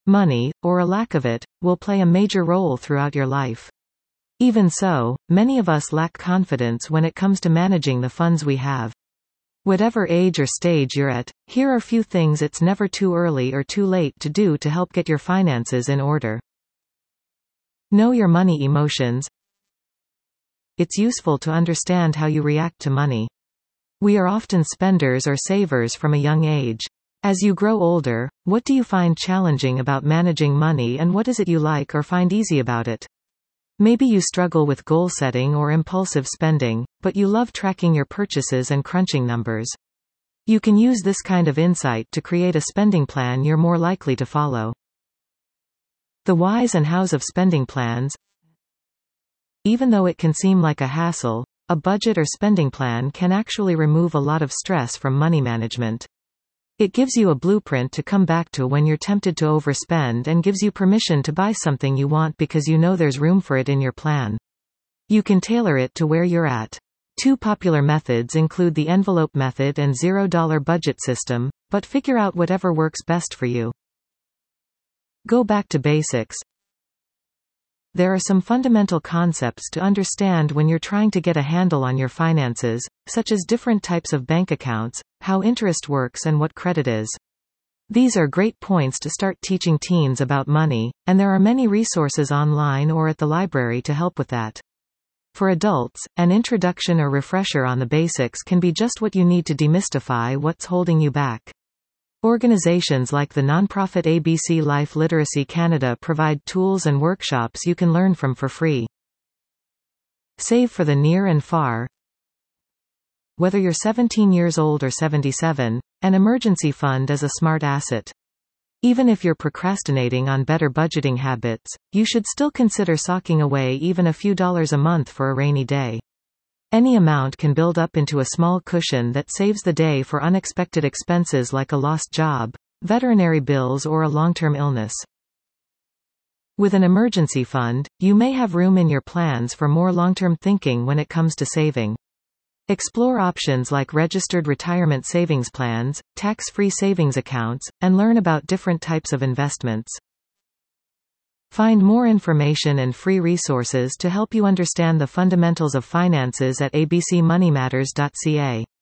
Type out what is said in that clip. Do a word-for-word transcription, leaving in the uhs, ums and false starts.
Money, or a lack of it, will play a major role throughout your life. Even so, many of us lack confidence when it comes to managing the funds we have. Whatever age or stage you're at, here are few things it's never too early or too late to do to help get your finances in order. Know your money emotions. It's useful to understand how you react to money. We are often spenders or savers from a young age. As you grow older, what do you find challenging about managing money, and what is it you like or find easy about it? Maybe you struggle with goal setting or impulsive spending, but you love tracking your purchases and crunching numbers. You can use this kind of insight to create a spending plan you're more likely to follow. The whys and hows of spending plans. Even though it can seem like a hassle, a budget or spending plan can actually remove a lot of stress from money management. It gives you a blueprint to come back to when you're tempted to overspend, and gives you permission to buy something you want because you know there's room for it in your plan. You can tailor it to where you're at. Two popular methods include the envelope method and zero-dollar budget system, but figure out whatever works best for you. Go back to basics. There are some fundamental concepts to understand when you're trying to get a handle on your finances, such as different types of bank accounts, how interest works, and what credit is. These are great points to start teaching teens about money, and there are many resources online or at the library to help with that. For adults, an introduction or refresher on the basics can be just what you need to demystify what's holding you back. Organizations like the nonprofit A B C Life Literacy Canada provide tools and workshops you can learn from for free. Save for the near and far. Whether you're seventeen years old or seventy-seven, an emergency fund is a smart asset. Even if you're procrastinating on better budgeting habits, you should still consider socking away even a few dollars a month for a rainy day. Any amount can build up into a small cushion that saves the day for unexpected expenses like a lost job, veterinary bills, or a long-term illness. With an emergency fund, you may have room in your plans for more long-term thinking when it comes to saving. Explore options like registered retirement savings plans, tax-free savings accounts, and learn about different types of investments. Find more information and free resources to help you understand the fundamentals of finances at a b c money matters dot c a.